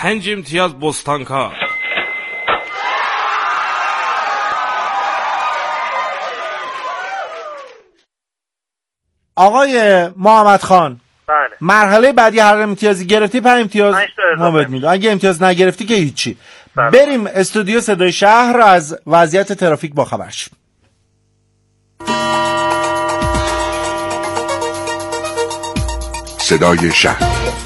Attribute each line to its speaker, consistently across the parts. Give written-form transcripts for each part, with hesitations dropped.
Speaker 1: 5 امتیاز بستانکار.
Speaker 2: آقای محمد خان،
Speaker 3: بله.
Speaker 2: مرحله بعدی هر امتیازی گرفتی 5 امتیاز ما بهت میدیم. اگه امتیاز نگرفتی که هیچی.
Speaker 3: بله.
Speaker 2: بریم استودیو صدای شهر از وضعیت ترافیک با خبر شیم.
Speaker 4: صدای شهر.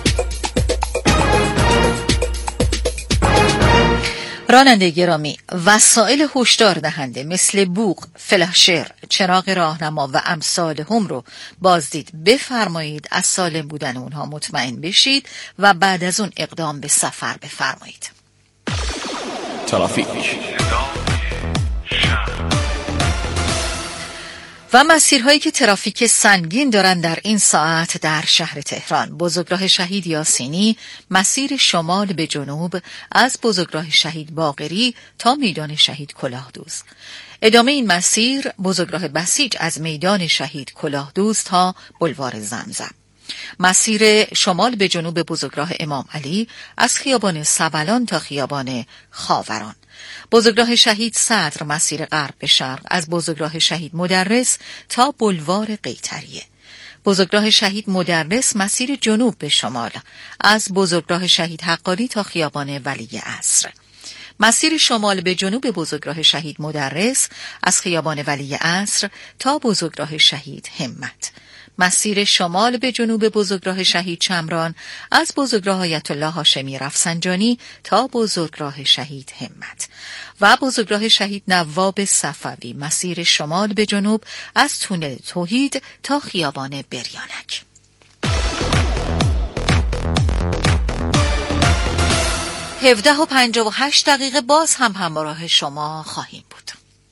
Speaker 5: راننده گرامی، وسایل هشدار دهنده مثل بوق، فلاشر، چراغ راهنما و امثال هم رو بازدید بفرمایید، از سالم بودن اونها مطمئن بشید و بعد از اون اقدام به سفر بفرمایید.
Speaker 1: ترافیک
Speaker 5: و مسیرهایی که ترافیک سنگین دارن در این ساعت در شهر تهران: بزرگراه شهید یاسینی، مسیر شمال به جنوب از بزرگراه شهید باقری تا میدان شهید کلاهدوز. ادامه این مسیر بزرگراه بسیج از میدان شهید کلاهدوز تا بلوار زمزم. مسیر شمال به جنوب بزرگراه امام علی از خیابان سبلان تا خیابان خاوران. بزرگراه شهید صدر مسیر غرب به شرق از بزرگراه شهید مدرس تا بلوار قیطریه. بزرگراه شهید مدرس مسیر جنوب به شمال از بزرگراه شهید حقانی تا خیابان ولی عصر. مسیر شمال به جنوب بزرگراه شهید مدرس از خیابان ولی عصر تا بزرگراه شهید همت. مسیر شمال به جنوب بزرگراه شهید چمران از بزرگراه آیت الله هاشمی رفسنجانی تا بزرگراه شهید همت و بزرگراه شهید نواب صفوی مسیر شمال به جنوب از تونل توحید تا خیابان بریانک. هفده و 58 دقیقه باز هم همراه شما خواهیم بود.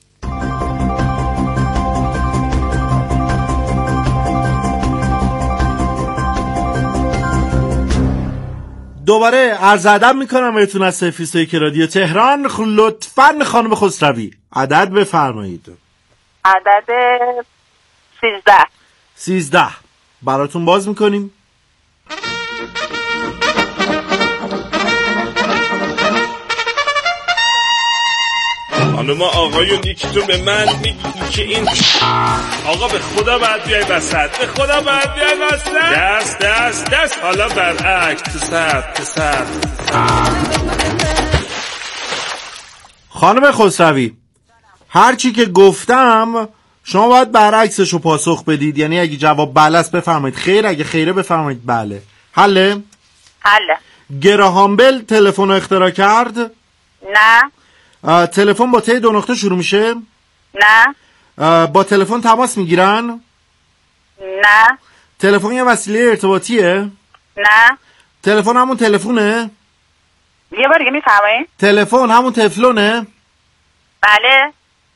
Speaker 2: دوباره عرض ادب میکنم بهتون از سرفیسایی که رادیو تهران. لطفاً خانم خسروی عدد بفرمایید.
Speaker 6: عدد
Speaker 2: 13 براتون باز میکنیم.
Speaker 1: خانم آقایون، یکی تو به من میگی که این آقا به خدا باید بیای وسط، به خدا باید بیای وسط. دست دست دست. حالا برعکس، تو سر.
Speaker 2: خانم خسروی، هر چی که گفتم شما باید برعکسشو پاسخ بدید. یعنی اگه جواب بله است بفرمایید خیر، اگه خیره بفرمایید بله. حله؟ گراهام بل تلفن رو اختراع کرد؟
Speaker 6: نه.
Speaker 2: تلفن با ته 2 نقطه شروع میشه؟
Speaker 6: نه.
Speaker 2: با تلفن تماس میگیرن؟
Speaker 6: نه.
Speaker 2: تلفن یه وسیله ارتباطیه؟
Speaker 6: نه.
Speaker 2: تلفن همون تلفونه؟
Speaker 6: یه بار دیگه میفرمایید؟
Speaker 2: تلفن همون تفلونه؟
Speaker 6: بله.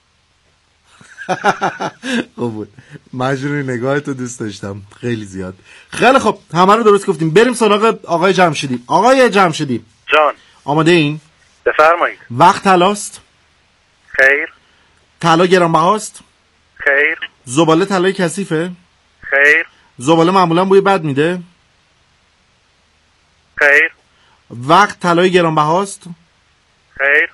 Speaker 2: خوب بود، مجبوری نگاهتو دوست داشتم خیلی زیاد. خیلی خوب، همه رو درست گفتیم. بریم سراغ آقای جمشیدی. آقای جمشیدی
Speaker 3: جان،
Speaker 2: آماده این؟
Speaker 3: بفرمایید.
Speaker 2: وقت طلاست؟
Speaker 3: خیر.
Speaker 2: طلا گرانبهاست؟
Speaker 3: خیر.
Speaker 2: زباله طلای کثیفه؟
Speaker 3: خیر.
Speaker 2: زباله معمولا بوی بد میده؟
Speaker 3: خیر.
Speaker 2: وقت طلای گرانبهاست؟
Speaker 3: خیر.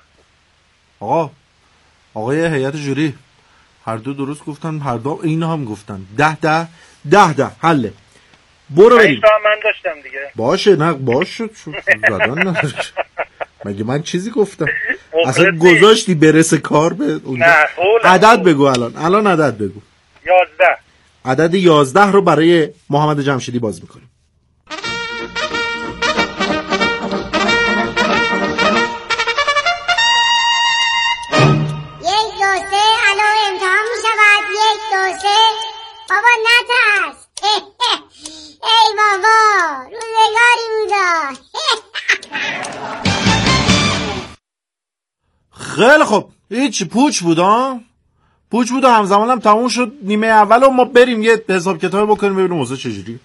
Speaker 2: آقای هیئت جوری هر دو درست گفتن، هر دو اینا هم گفتن. 10 حله. برو بریم.
Speaker 3: من داشتم دیگه.
Speaker 2: باشه، نه باشه زدن نداره. مگه من چیزی گفتم؟ اصلا گذاشتی برسه کار به اونجا. عدد بگو الان عدد بگو.
Speaker 3: 11.
Speaker 2: عدد 11 رو برای محمد جمشیدی باز میکنیم.
Speaker 7: بابا نترس. ای بابا روزگاری بودا.
Speaker 2: خیلی خوب، هیچ پوچ بود همزمان هم تموم شد نیمه اول و ما بریم یه حساب کتاب بکنیم ببینیم موضوع چجوری.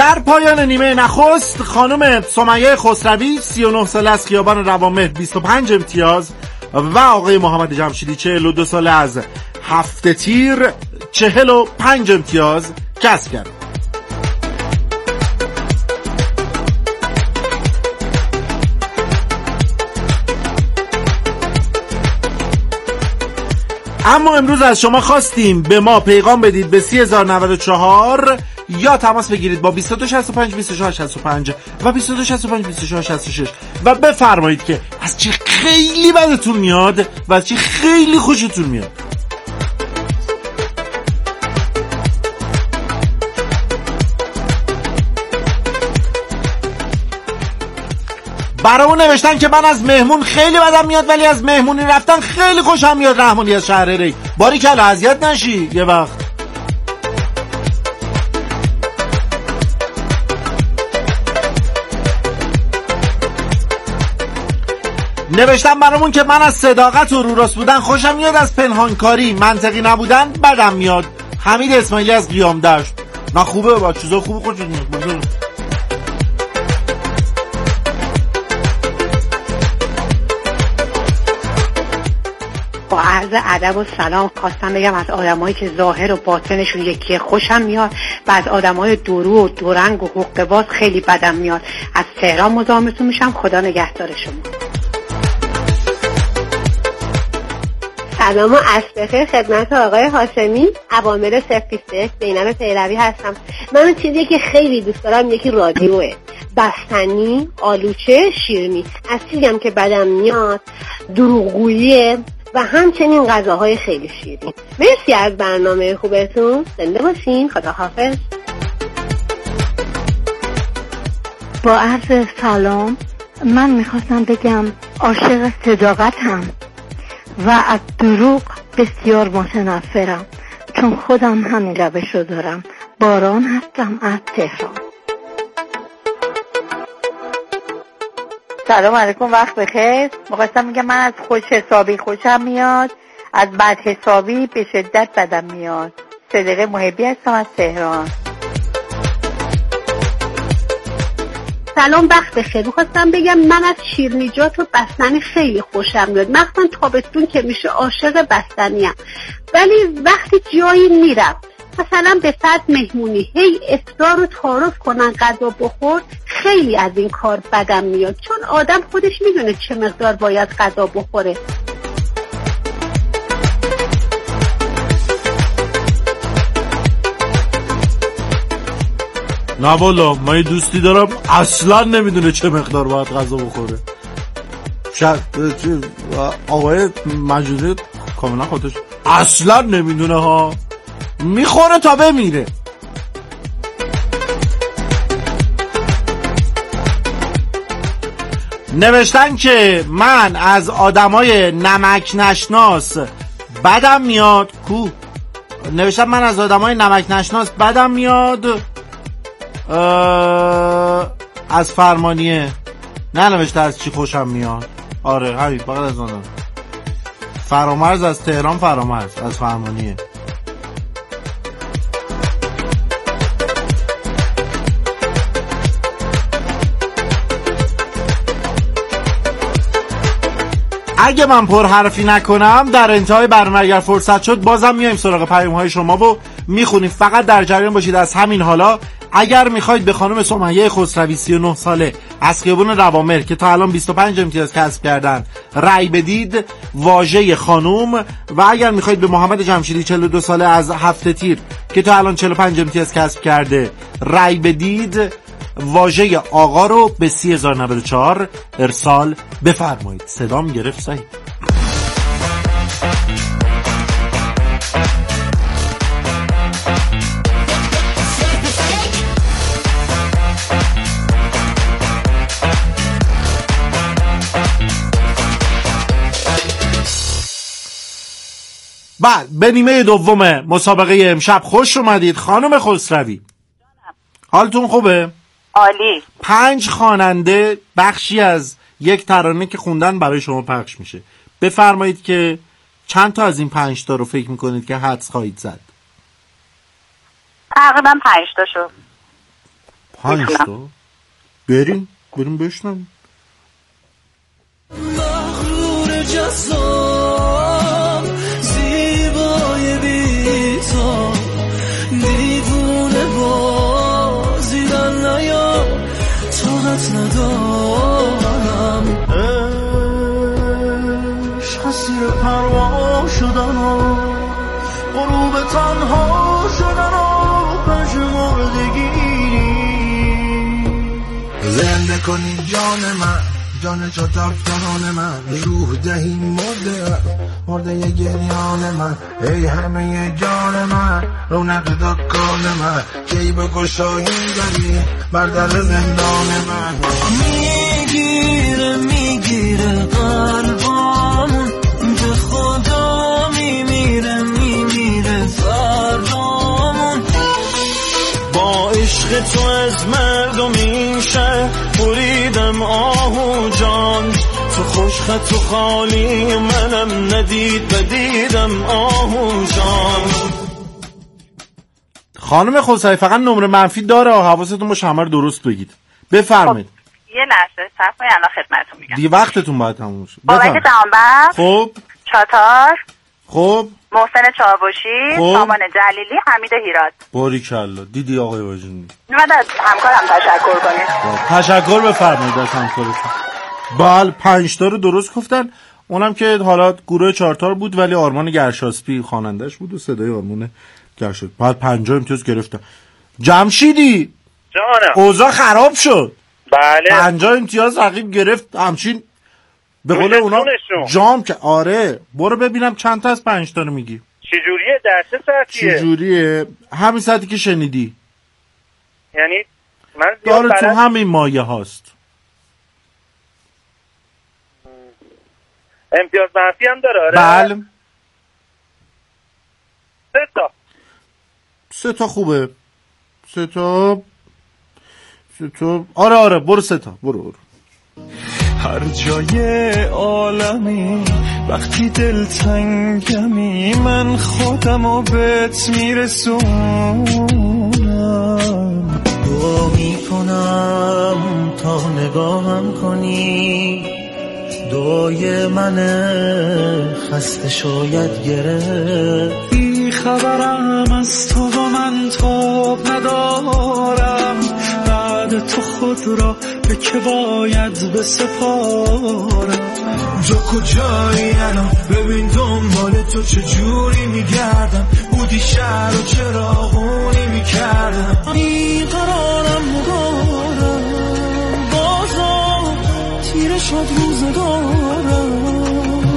Speaker 2: در پایان نیمه نخست خانم سمیه خسروی 39 ساله از خیابان روامهر 25 امتیاز و آقای محمد جمشیدی 42 ساله از هفته تیر 45 امتیاز کسب کرد. اما امروز از شما خواستیم به ما پیغام بدید به 30,094 یا تماس بگیرید با 2265 2665 و 2265 2666 و بفرمایید که از چی خیلی بدتون میاد و از چی خیلی خوشتون میاد. برامون نوشتن که من از مهمون خیلی بدم میاد ولی از مهمونی رفتن خیلی خوشم میاد. رحمانی از شهر ری باریکلا اذیت نشی یه وقت. نوشتن برامون که من از صداقت و رو راست بودن خوشم میاد، از پنهانکاری منطقی نبودن بدم میاد. حمید اسماعیلی از قیام دشت. نه خوبه با چیزا خوبه خوشم میاد.
Speaker 4: با عرض ادب و سلام خواستم بگم از آدمایی که ظاهر و باطنشون یکیه خوشم میاد و از آدمای دورو و دورنگ و حقه‌باز خیلی بدم میاد. از تهران مزاحمتون میشم. خدا نگهدار شما.
Speaker 8: سلام و عصر بخیر خدمت آقای هاشمی. اوامر 021 زینب پیروی هستم. من اون چیزی که خیلی دوست دارم یکی رادیوه، بستنی، آلوچه، شیرینی. از چیزی هم که بدم میاد دروغگوییه و همچنین غذاهای خیلی شیرین. مرسی از برنامه خوبتون. زنده باشین. خداحافظ.
Speaker 9: با عرض سلام، من میخواستم بگم عاشق صداقتم و از دروغ بسیار متنفرم، چون خودم همین روش رو دارم. باران هستم از تهران.
Speaker 10: سلام علیکم، وقت بخیر. می‌خواستم میگم من از خوش حسابی خوشم میاد، از بد حسابی به شدت بدم میاد. صدیقه محبی هستم از تهران.
Speaker 8: سلام، وقت بخیر. میخواستم بگم من از شیرینیجات و بستنی خیلی خوشم میاد، مخصوصا تابستون که میشه عاشق بستنیم. ولی وقتی جایی میرم مثلا به فرض مهمونی هی اصرار و تعارف کنن غذا بخور، خیلی از این کار بدم میاد، چون آدم خودش میدونه چه مقدار باید غذا بخوره.
Speaker 2: نه والا من یه دوستی دارم اصلا نمیدونه چه مقدار باید غذا بخوره. آقای مجوده کاملا خودش اصلا نمیدونه ها، میخوره تا بمیره. نوشتن که من از آدمای نمک نشناس بدم میاد. کو نوشتن من از آدمای نمک نشناس بدم میاد. از فرمانیه ننوشته از چی خوشم میاد. آره همین فقط از اون. فرامرز از تهران، فرامرز از فرمانیه. اگه من پر حرفی نکنم در انتهای برنامه اگر فرصت شد بازم میایم سراغ پیام‌های شما و میخونیم. فقط در جریان باشید از همین حالا اگر میخواید به خانم سمیه خسروی 39 ساله از خیابان روامهر که تا الان 25 امتیاز کسب کردن رأی بدید، واژه خانوم، و اگر میخواید به محمد جمشیدی 42 ساله از هفته تیر که تا الان 45 امتیاز کسب کرده رأی بدید، واژه آقا رو به 30,094 ارسال بفرمایید. صدام گرفت صحیح. بعد به نیمه دوم مسابقه امشب خوش اومدید خانم خسروی. حالتون خوبه؟
Speaker 6: عالی.
Speaker 2: 5 خواننده بخشی از یک ترانه که خوندن برای شما پخش میشه. بفرمایید که چند تا از این 5 تا رو فکر میکنید که حدس خواهید زد؟
Speaker 6: تقریبا 5 تا شد.
Speaker 2: 5 تا بریم بشنم.
Speaker 11: مغرور جذاب زیبای بیتا دیوونه بازی در نیا طاقت ندارم عشق اسیر پروا شدن و غروب تنها شدن و پژمردگی زنده کنی جان من جان چو تفتان من روح دهی مرده گریان من ای همه جان من رونق دکان من کی به گشایی داری بر در زندان من میگیره قلبامون به خدا میمیره فردامون با عشق تو از مردمی شهر بریدم آهو جان تو خوشخط و خالی منم ندید بدیدم آهو جان.
Speaker 2: خانم خسروی فقط نمره منفی داره حواستون باشه همه رو درست بگید. بفرمایید.
Speaker 6: یه لحظه صبر کنید الان خدمتتون میگم.
Speaker 2: دیگه وقتتون باید تموم شه.
Speaker 6: بابک دامبر.
Speaker 2: خب
Speaker 6: چاتار.
Speaker 2: خب
Speaker 6: محسن چاوشی. سامان جلیلی. حمید هیراد.
Speaker 2: باریکلا دیدی آقای واجدی.
Speaker 6: من از همکارم تشکر کنید.
Speaker 2: تشکر بفرمایید از همکارتون. بله 5 تا رو درست گفتن. اونم که حالا گروه 4 تا بود ولی آرمان گرشاسپی خوانندش بود و صدای آرمان گرشاسپی. بعد 50 امتیاز گرفتن. جمشیدی
Speaker 3: جانم
Speaker 2: اوضاع خراب شد.
Speaker 3: بله
Speaker 2: 50 امتیاز رقیب گرفت همچین به قول اونا جام که آره. برو ببینم چند تا از 5 تا رو میگی.
Speaker 3: چجوریه در چه ساعتیه؟
Speaker 2: چجوریه همین ساعتی که شنیدی
Speaker 3: یعنی من
Speaker 2: داره تو همین مایه هاست.
Speaker 3: امتیاز منفی هم داره آره؟
Speaker 2: بله
Speaker 3: 3
Speaker 2: تا خوبه 3 تا آره برو 3 تا برو
Speaker 11: هر جای عالمی وقتی دلتنگمی من خودمو بهت میرسونم دعا میکنم تا نگاهم کنی دعای من خسته شاید گرفت بی خبرم از تو و من تاب ندارم بعد تو خود را به که باید بسپارم تو کجایی الان ببین دنبال تو چجوری میگردم بودی شهر و چراغونی میکردم بیقرارم مدارم بازم تیره شد روزگارم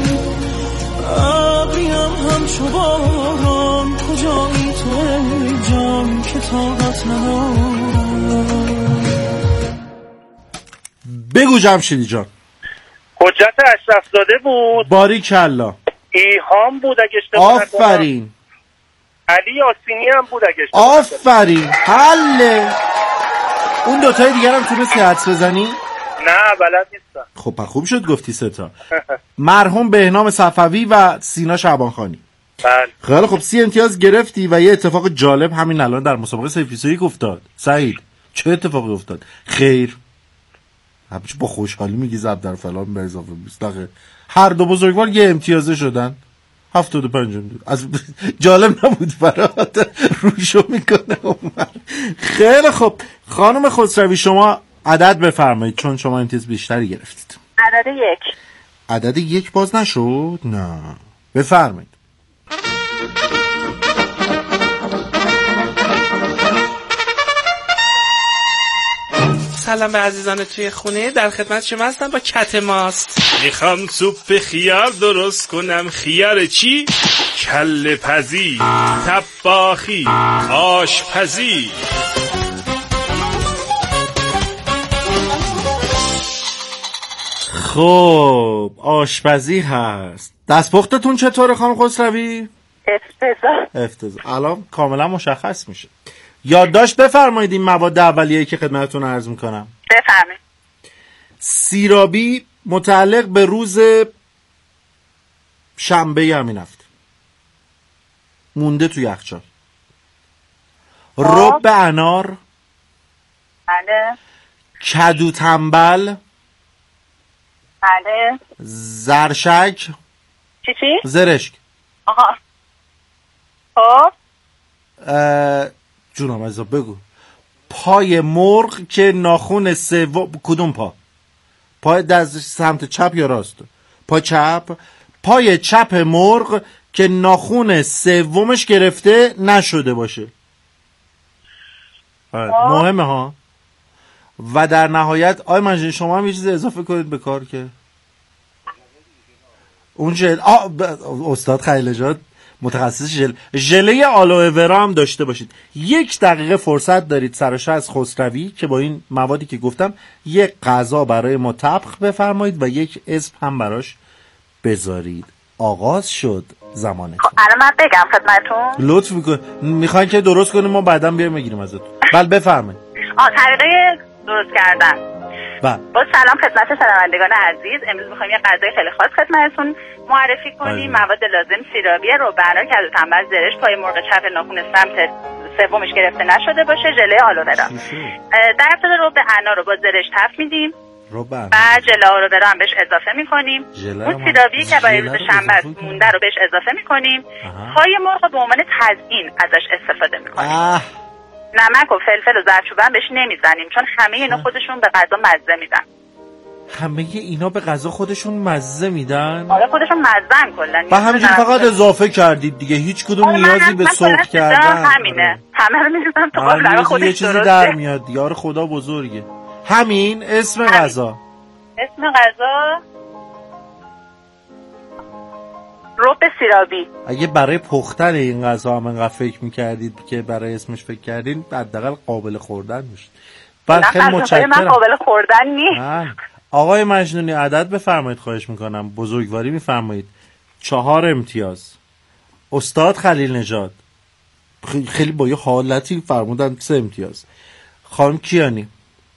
Speaker 11: ابریم همچو باران کجایی تو ای جان که طاقت ندارم.
Speaker 2: بگو جمشیدی جان.
Speaker 3: حجت اشرف زاده بود.
Speaker 2: باریکلا.
Speaker 3: ایهام بود اگه اشتباه نکنم.
Speaker 2: آفرین.
Speaker 3: علی یاسینی هم بود اگه اشتباه نکنم.
Speaker 2: آفرین. حله. اون دوتای دیگر هم تونستی حدس بزنی؟
Speaker 3: نه بلد نیستم.
Speaker 2: خب خوب شد گفتی 3 تا. مرحوم بهنام صفوی و سینا شعبانخانی.
Speaker 3: بله.
Speaker 2: خیلی خب 30 امتیاز گرفتی و یه اتفاق جالب همین الان در مسابقه سیفیسویک افتاد. سعید چه اتفاقی افتاد؟ خیر همچه با خوشحالی میگی زب در فلان به اضافه 20 دقیقه هر دو بزرگوار یه امتیازه شدن 75 امتیاز. از جالب نبود برات روشو میکنه خیلی خب خانم خسروی شما عدد بفرمایید چون شما امتیاز بیشتری گرفتید.
Speaker 6: عدد 1.
Speaker 2: عدد 1 باز نشد؟ نه بفرمایید.
Speaker 12: سلام به عزیزان توی خونه در خدمت شما هستم با کت ماست.
Speaker 1: میخوام سوپ خیار درست کنم. خیار چی؟ کله پزی، طباخی، آشپزی.
Speaker 2: خب آشپزی هست. دستپختتون چطوره خانم خسروی؟ افتضاح. الان کاملا مشخص میشه. یادداشت بفرمایید این مواد اولیه‌ای که خدمتتون عرض میکنم.
Speaker 6: بفرمایید.
Speaker 2: سیرابی متعلق به روز شنبه همین هفته مونده تو یخچال. رب انار،
Speaker 6: بله.
Speaker 2: کدو تنبل.
Speaker 6: بله.
Speaker 2: زرشک.
Speaker 6: چی؟
Speaker 2: زرشک.
Speaker 6: آها. خب
Speaker 2: جونم عزیزا بگو. پای مرغ که ناخون سوم. کدوم پا؟ پای دست سمت چپ یا راست؟ پای چپ. پای چپ مرغ که ناخون سومش گرفته نشده باشه. مهمه ها. و در نهایت آی منجین شما هم یه چیز اضافه کنید به کار که اون استاد خلیل‌نژاد متخصص ژله آلوئه ورا هم داشته باشید. 1 دقیقه فرصت دارید سرش از خسروی که با این موادی که گفتم یک غذا برای ما طبخ بفرمایید و یک اسم هم براش بذارید. آغاز شد زمانتون.
Speaker 6: الان من بگم خدمتتون.
Speaker 2: لطف میخواین که درست کنیم ما بعداً بیایم بگیریم ازتون. بله بفرمایید.
Speaker 6: طریقه درست کردن.
Speaker 2: بله.
Speaker 6: با سلام خدمت شنوندگان عزیز. امروز می‌خوایم یه غذای خیلی خاص خدمتتون معرفی کنیم. مواد لازم: سیرابی روبنا، کدو تنبل، زرشک، پای مرغ چپ ناخون سمت سومش گرفته نشده باشه، ژله آلوئه ورا. در ابتدا روبنا رو با زرشک تفت میدیم. بعد ژله آلوئه ورا هم بهش اضافه می‌کنیم. اون سیرابی که برای روز شنبه مونده رو بهش اضافه می‌کنیم. پای مرغ به عنوان تزیین ازش استفاده می‌کنیم. نمک و فلفل و زردچوبه هم بهش نمیزنیم چون همه اینا خودشون به غذا مزه میدن.
Speaker 2: همه اینا به غذا خودشون مزه میدن؟
Speaker 6: آره خودشون مزه‌ن کلا.
Speaker 2: و همینجوری فقط اضافه کردید دیگه، هیچ کدوم نیازی به سرخ کردن
Speaker 6: همینه. همه رو می‌ریزم تو قالب خودش.
Speaker 2: یه چیزی در میاد. یار خدا بزرگه. همین اسم غذا.
Speaker 6: اسم غذا رب سیرابی.
Speaker 2: اگه برای پختن این غذا هم انقدر فکر میکردید که برای اسمش فکر کردین حداقل قابل خوردن میشه. بعد خیلی متشکرم.
Speaker 6: من قابل خوردن نیست.
Speaker 2: آقای مجنونی عدد بفرمایید خواهش میکنم. بزرگواری میفرمایید. 4 امتیاز. استاد خلیل‌نژاد خیلی با یه حالتی فرمودن 3 امتیاز. خانم کیانی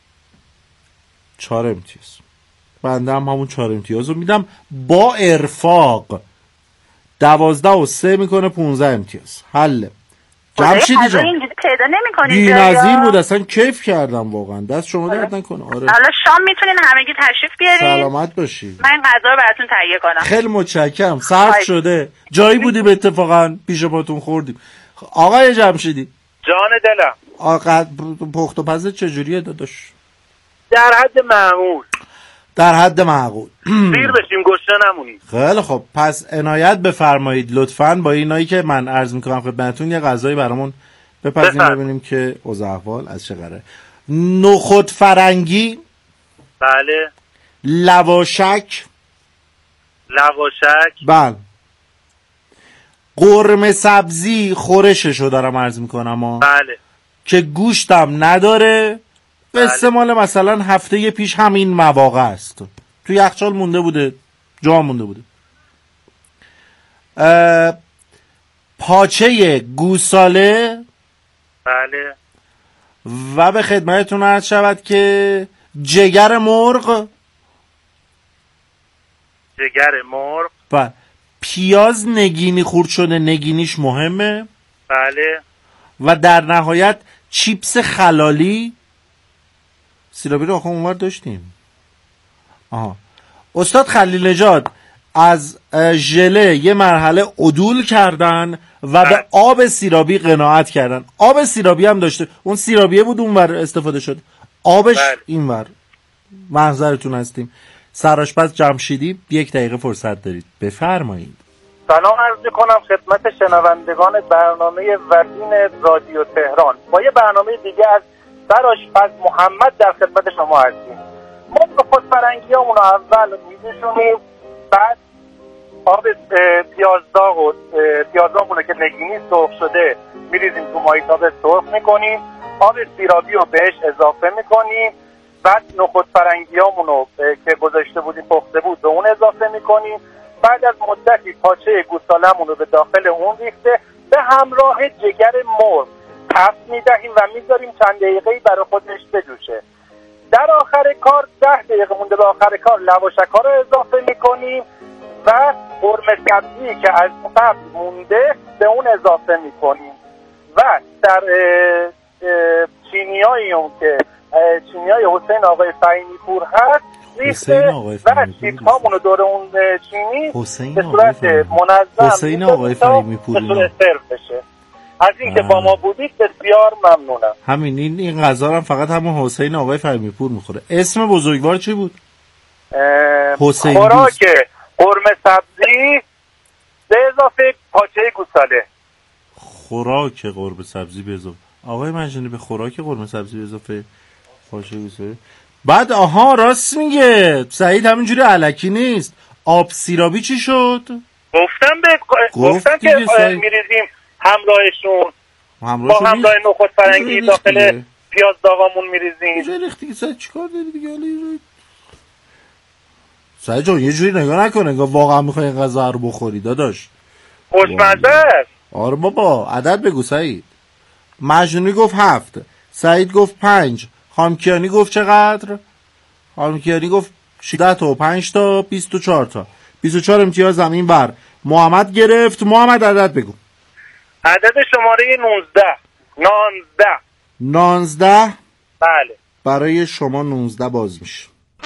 Speaker 2: 4 امتیاز. بنده هم همون 4 امتیاز رو میدم با ارفاق. 12 و 3 میکنه 15 امتیاز. حله. جمشیدی جان بی‌نظیر بود، اصلا کیف کردم واقعا. دست شما درد نکنه. آره
Speaker 6: حالا شام میتونین همگی تشریف بیارید.
Speaker 2: سلامت باشید.
Speaker 6: من غذا رو براتون تهیه کنم.
Speaker 2: خیلی متشکرم. صرف شده. جایی بودیم اتفاقا پیش پاتون خوردیم. آقای جمشیدی
Speaker 3: جان دلم،
Speaker 2: آقا پخت و پز چجوریه داداش؟
Speaker 3: در حد معمول.
Speaker 2: در حد معقول.
Speaker 3: سیر بشیم گشنه نمونیم.
Speaker 2: خیلی خب پس عنایت بفرمایید لطفاً با اینایی که من عرض میکنم خدمتتون یه غذایی برامون بپزیم ببینیم که اوضاع احوال از چه قراره. نخود فرنگی.
Speaker 3: بله.
Speaker 2: لواشک. بله. قرمه سبزی خورششو دارم عرض میکنم
Speaker 3: بله.
Speaker 2: که گوشتم نداره. قصه مال مثلا هفته پیش همین مواقع است. تو یخچال مونده بوده، جا مونده بوده. پاچه گوساله.
Speaker 3: بله.
Speaker 2: و به خدمتتون عرض شود که جگر مرغ. و پیاز نگینی خورد شده، نگینیش مهمه.
Speaker 3: بله.
Speaker 2: و در نهایت چیپس خلالی. سیرابی رو آخه اونور داشتیم. استاد خلیل‌نژاد از ژله یه مرحله عدول کردن و به آب سیرابی قناعت کردن. آب سیرابی هم داشته، اون سیرابیه بود اونور استفاده شد، آبش اینور. محضرتون هستیم. سرآشپز جمشیدی 1 دقیقه فرصت دارید، بفرمایید.
Speaker 3: سلام عرض می‌کنم خدمت شنوندگان برنامه وطین رادیو تهران. با یه برنامه دیگه از سرآشپز محمد در خدمت شما هستیم. ما نخود فرنگیامون رو اول می‌جوشونیم، بعد آب پیازداغمون رو که نگینی سرخ شده می‌ریزیم تو مایتابه سرخ می‌کنیم، آب سیرابی رو بهش اضافه می‌کنیم، بعد نخود فرنگیامون رو که گذاشته بودیم پخته بود به اون اضافه می‌کنیم. بعد از مدتی پاچه گوساله‌مون رو به داخل اون ریخته به همراه جگر مرغ تفت میدهیم و میذاریم چند دقیقه‌ای برای خودش بجوشه. در آخر کار 10 دقیقه مونده به آخر کار لواشک‌ها رو اضافه میکنیم و قرمه سبزی که از قبل مونده به اون اضافه میکنیم و در چینیایی اون که چینیای حسین آقای فهیمی پور هست ریخته و چیزهامونو دور اون چینی به صورت منظم
Speaker 2: حسین آقای فهیمی پور
Speaker 3: به صورت سرو بشه. از اینکه با ما بودید بسیار ممنونم.
Speaker 2: همین این غذا هم فقط همون حسین آقای فهیمی پور میخوره. اسم بزرگوار چی بود؟ حسین
Speaker 3: خوراک قرمه سبزی به اضافه پاچه گوساله.
Speaker 2: خوراک قرمه سبزی به اضافه آقای منجنی به خوراک قرمه سبزی به اضافه پاچه گوساله. بعد آها راست میگه سعید، همینجوری الکی نیست. آب سیرابی چی شد؟
Speaker 3: گفتم که میریزیم همراهشون با همراه نخود فرنگی داخل پیاز داغامون میریزیم.
Speaker 2: کجا ریختی که سعید چیکار داری دیگه؟ سعید جان یه جوری نگاه نکنه که واقعا میخوای این غذا رو بخوری داداش.
Speaker 3: خوشمزه است.
Speaker 2: آره بابا عدد بگو سعید. مجنونی گفت 7، سعید گفت 5، خامکیانی گفت چقدر؟ خامکیانی گفت 10 تا و 5 تا 24 تا. 24 امتیاز زمین بر محمد گرفت. محمد عدد بگو.
Speaker 3: عدد شماره
Speaker 2: 19.
Speaker 3: بله.
Speaker 2: برای شما 19 باز میشه.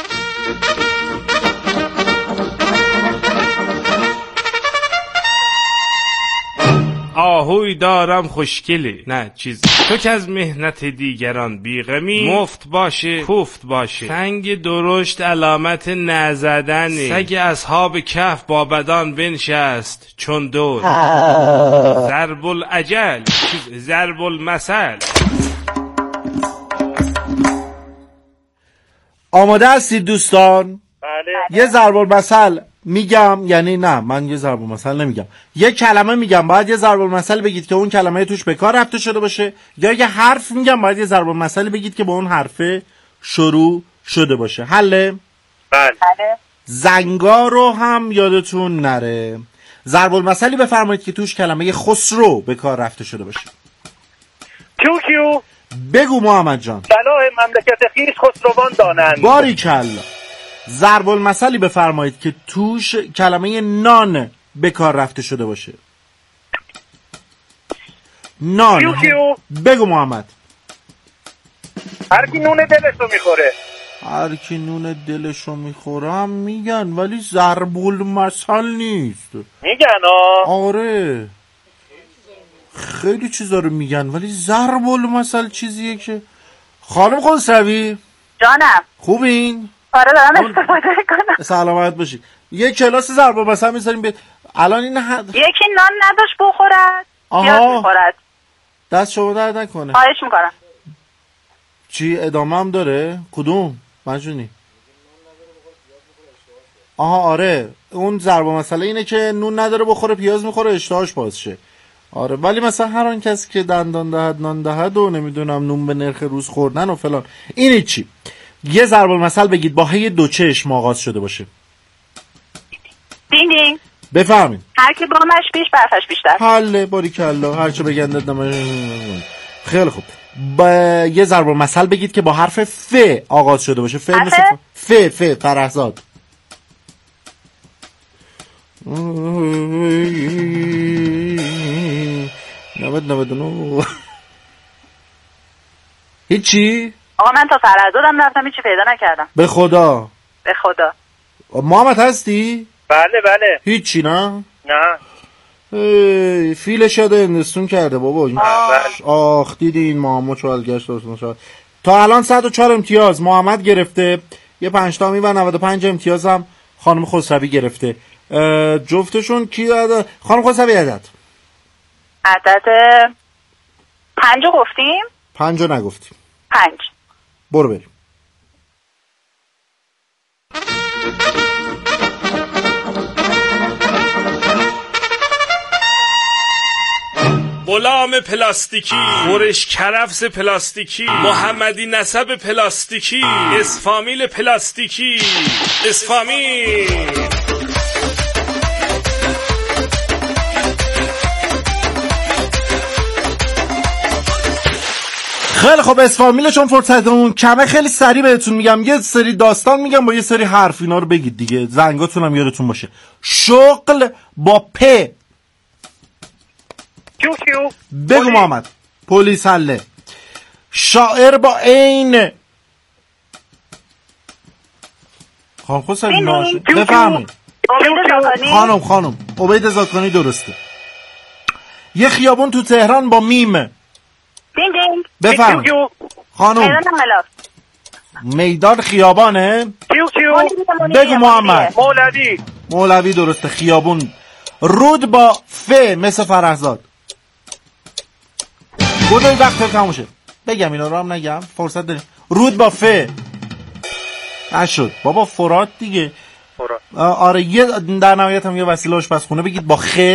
Speaker 1: آهوی دارم خوشگله نه چیز تو که از مهنت دیگران بیغمی مفت باشه کوفت باشه سنگ درشت علامت نزدنی سگ اصحاب کهف با بدان بنشست چون دور ضرب العجل ضرب المثل.
Speaker 2: آماده هستید دوستان؟
Speaker 3: بله.
Speaker 2: یه ضرب المثل میگم، یعنی نه من یه ضرب المثل نمیگم، یه کلمه میگم باید یه ضرب المثل بگید که اون کلمه توش به کار رفته شده باشه، یا یه حرف میگم باید یه ضرب المثل بگید که با اون حرفه شروع شده باشه. حله؟
Speaker 3: بله.
Speaker 2: زنگا رو هم یادتون نره. ضرب المثلی بفرمایید که توش کلمه خسرو به کار رفته شده باشه.
Speaker 3: کیو
Speaker 2: بگو محمد جان.
Speaker 3: صلاح مملکت خویش خسروان دانند.
Speaker 2: باریکلا. ضرب المثلی بفرمایید که توش کلمه نان به کار رفته شده باشه. نان. بگو محمد.
Speaker 3: هر کی نون دلشو میخوره.
Speaker 2: هر کی نون دلشو میخوره هم میگن، ولی ضرب المثل نیست.
Speaker 3: میگن
Speaker 2: آره خیلی چیزا رو میگن ولی ضرب المثل چیزیه که. خانم خسروی
Speaker 6: جانم
Speaker 2: خوبین؟
Speaker 6: آره دارم استفاده کنم.
Speaker 2: سلامت باشید. یه کلاس ضرب المثل میذاریم الان این
Speaker 6: یکی نان نداشت بخورد پیاز میخورد.
Speaker 2: دست شما درد نکنه.
Speaker 6: خواهش میکنم.
Speaker 2: چی ادامه هم داره؟ کدوم؟ مجونی؟ آها آره اون ضرب المثل اینه که نون نداره بخوره پیاز میخوره اشتهاش باز شه. آره ولی مثلا هر آن کسی که دندان دهد نان دهد و نمیدونم نون به نرخ روز خوردن و فلان. اینه چی؟ یه ضرب المثل بگید با هی دو چشم آغاز شده باشه.
Speaker 6: دین دین.
Speaker 2: بفرمایید.
Speaker 6: هر کی بامش بیش برفش بیشتر.
Speaker 2: حله باریکلا هر چه بگندد خیلی خوب. با یه ضرب المثل بگید که با حرف ف آغاز شده باشه. ف مثل ف فرهزاد. هیچی؟
Speaker 6: آقا من تا فرهزادم رفتم هیچی پیدا نکردم.
Speaker 2: به خدا. محمد هستی؟
Speaker 3: بله.
Speaker 2: هیچی نه؟
Speaker 3: نه.
Speaker 2: فیلش یاد هندستون کرده بابا. آخ دیدین محمد چوالگشت شد. تا الان 104 امتیاز محمد گرفته. یه 5 تا و 95 امتیاز هم خانم خسروی گرفته. جفتشون کی داده؟ خانم خسروی عدد
Speaker 6: 5 گفتیم؟
Speaker 2: 5 نگفتیم.
Speaker 6: 5.
Speaker 2: برو بریم.
Speaker 1: غلام پلاستیکی، خورش کرفس پلاستیکی، محمدی نسب پلاستیکی، اسفامیل پلاستیکی، اسفامیل.
Speaker 2: خیلی خب اسفامیل چون فرصتمون کمه خیلی سریع بهتون میگم. یه سری داستان میگم با یه سری حرف، اینا رو بگید دیگه. زنگاتون هم یادتون باشه. شغل با پ.
Speaker 3: کیو
Speaker 2: بگو محمد. پلیس حله. شاعر با عین. خانم خسروی ناشه بفرمایید. خانم عبید زاکانی درسته. یه خیابون تو تهران با میم.
Speaker 6: دین دین.
Speaker 2: بفرمایید خانم. میدان خیابانه. بگو محمد. مولوی درسته. خیابون. رود با ف مثل فرهزاد. بودوی وقت تموم شد. بگم اینا رو هم نگم فرصت داریم. رود با ف نشد بابا. فرات دیگه. آره یه در نهایت هم یه وسیله آشپزخونه بگید با خ.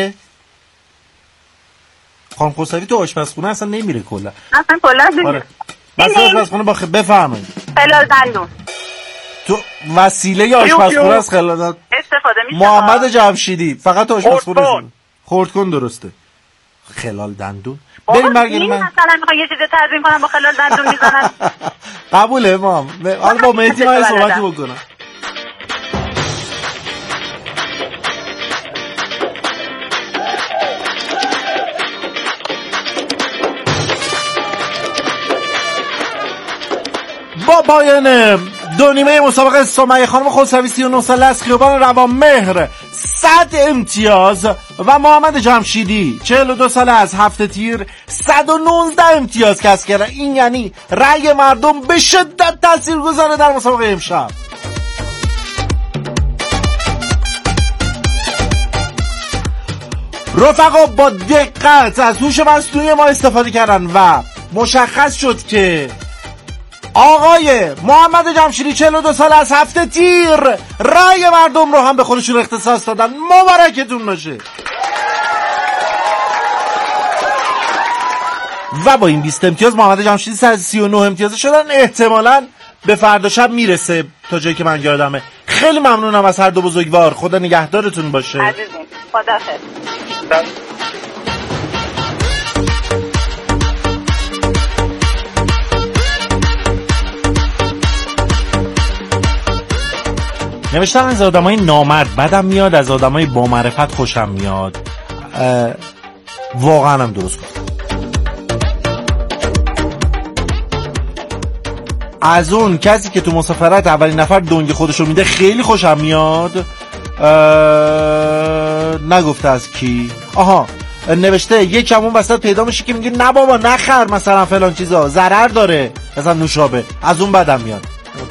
Speaker 2: خانم خسروی تو آشپزخونه اصلا نمیره کلا. آره وسیله آشپزخونه با خ. بفرمایید.
Speaker 6: خلال دندون.
Speaker 2: تو وسیله آشپزخونه از خلال دندون
Speaker 6: استفاده میشه.
Speaker 2: محمد جمشیدی فقط آشپزخونه خردکن درسته. خلال دندون بریم برگردیم. من
Speaker 6: مثلا میخوام یه چیزی تزیین کنم با خلال دندون میزنم.
Speaker 2: قبوله ما. حالا با مهدی من صحبتی بکنم. با پایان دو نیمه مسابقه سمیه خانم خسروی 39 ساله از خیابان روانمهر 100 امتیاز و محمد جمشیدی 42 ساله از هفت تیر 119 امتیاز کسب کردن. این یعنی رأی مردم به شدت تاثیرگذاره در مسابقه امشب. رفقا با دقت از هوش مصنوعی ما استفاده کردن و مشخص شد که آقای محمد جمشیدی 42 سال از هفت تیر رأی مردم رو هم به خودشون اختصاص دادن. مبارکتون باشه. و با این 20 امتیاز محمد جمشیدی 39 امتیاز شدن. احتمالاً به فردا شب میرسه تا جایی که من یادمه. خیلی ممنونم از هر دو بزرگوار. خدا نگهدارتون باشه.
Speaker 6: عزیزم خداحافظ.
Speaker 2: نوشتم از آدمای نامرد بدم میاد، از آدمای با معرفت خوشم میاد. واقعا هم درست گفت. از اون کسی که تو مسافرت اولین نفر دنگ خودشو میده خیلی خوشم میاد. نگفته از کی. آها نوشته یکم اون وسط پیدا میشه که میگه نه بابا نخر مثلا فلان چیزا ضرر داره مثلا نوشابه. از اون بدم میاد.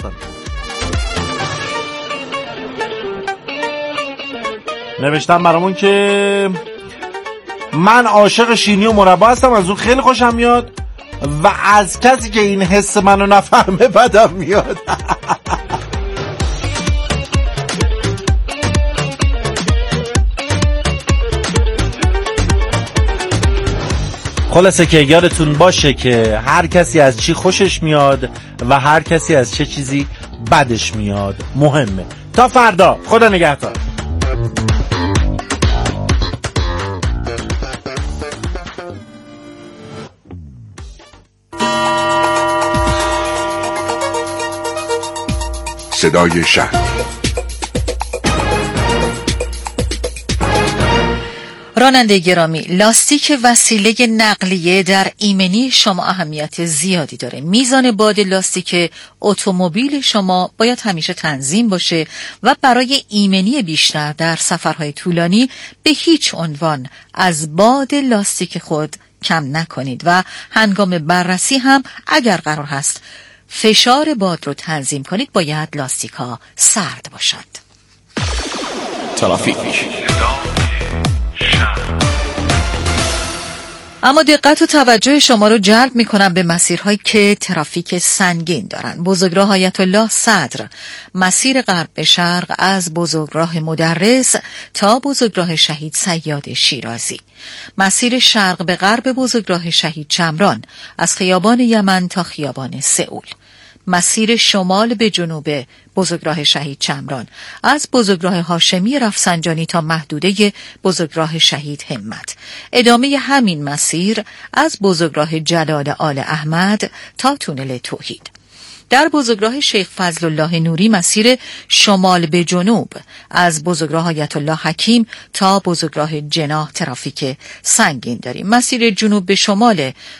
Speaker 2: نوشتم برامون که من عاشق شیرینی و مربا هستم، از اون خیلی خوشم میاد و از کسی که این حس منو نفهمه بدم میاد. خلاصه که یادتون باشه که هر کسی از چی خوشش میاد و هر کسی از چه چیزی بدش میاد مهمه. تا فردا، خدا نگهدار.
Speaker 13: صدای شهر.
Speaker 5: راننده گرامی، لاستیک وسیله نقلیه در ایمنی شما اهمیت زیادی داره. میزان باد لاستیک اتومبیل شما باید همیشه تنظیم باشه و برای ایمنی بیشتر در سفرهای طولانی به هیچ عنوان از باد لاستیک خود کم نکنید و هنگام بررسی هم اگر قرار هست فشار باد رو تنظیم کنید باید لاستیک ها سرد باشد.
Speaker 13: ترافیک.
Speaker 5: اما دقت و توجه شما رو جلب می‌کنم به مسیرهایی که ترافیک سنگین دارن. بزرگراه آیت الله صدر، مسیر غرب به شرق از بزرگراه مدرس تا بزرگراه شهید صیاد شیرازی، مسیر شرق به غرب بزرگراه شهید چمران از خیابان یمن تا خیابان سئول، مسیر شمال به جنوب بزرگراه شهید چمران از بزرگراه هاشمی رفسنجانی تا محدوده بزرگراه شهید همت، ادامه همین مسیر از بزرگراه جلال آل احمد تا تونل توحید. در بزرگراه شیخ فضل الله نوری مسیر شمال به جنوب از بزرگراه آیت الله حکیم تا بزرگراه جناح ترافیک سنگین داریم. مسیر جنوب به شمال